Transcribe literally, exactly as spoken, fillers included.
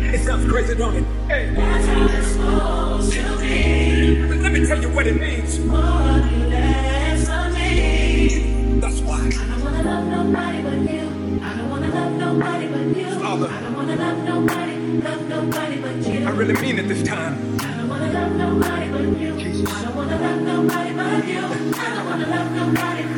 It sounds crazy, don't it? Hey. That's how it's supposed to be. But let me tell you what it means. More of you, less of me. That's why. I don't wanna love nobody but you. I don't wanna love nobody but you. Father. I don't wanna love nobody, love nobody but you. I really mean it this time. I don't wanna love nobody but you. Jesus. I don't wanna love nobody but you. I don't wanna love nobody but you.